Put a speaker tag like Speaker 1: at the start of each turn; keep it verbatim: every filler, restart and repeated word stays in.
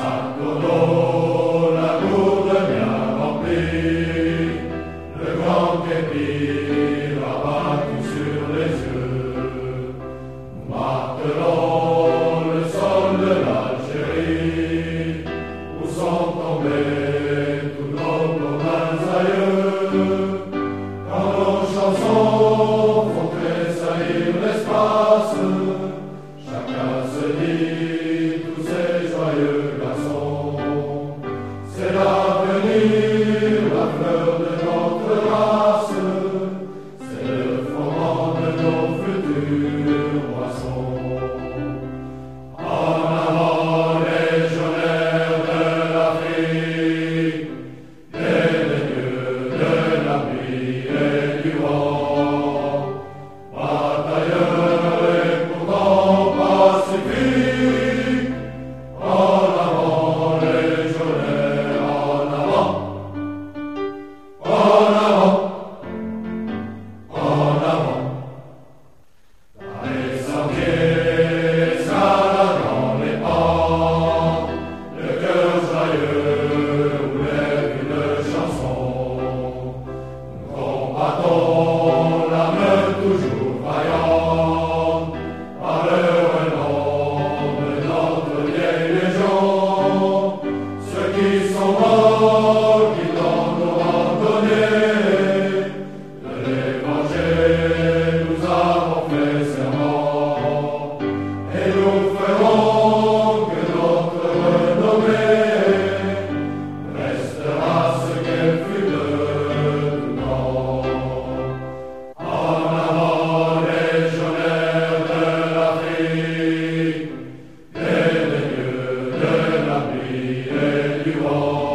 Speaker 1: Tonneau, la gourde bien remplie, le grand képi rabattu sur les yeux, martelant le sol de l'Algérie, où sont tombés tous nos communs aïeux, quand nos chansons font tressaillir l'espace, chacun se dit tous ces joyeux garçons. C'est l'avenir, la fleur de notre race, c'est le fondement de nos futures moissons. En avant légionnaires de l'Afrique, des dieux de la pluie et du vent, batailleurs et pourtant pacifiques, en avant légionnaires, en avant, en avant, en avant. Dans les sentiers, escaladant les pans, le cœur joyeux ouvert une chanson. Nous combattons l'âme toujours vaillante, par le renom de notre vieille légion. Ceux qui sont morts, qui dans nos randonnées, de les venger, nous avons fait serment, et nous ferons que notre renommée restera ce qu'elle fut de tout temps. En avant légionnaires de l'Afrique, et les dieux de la pluie et du vent.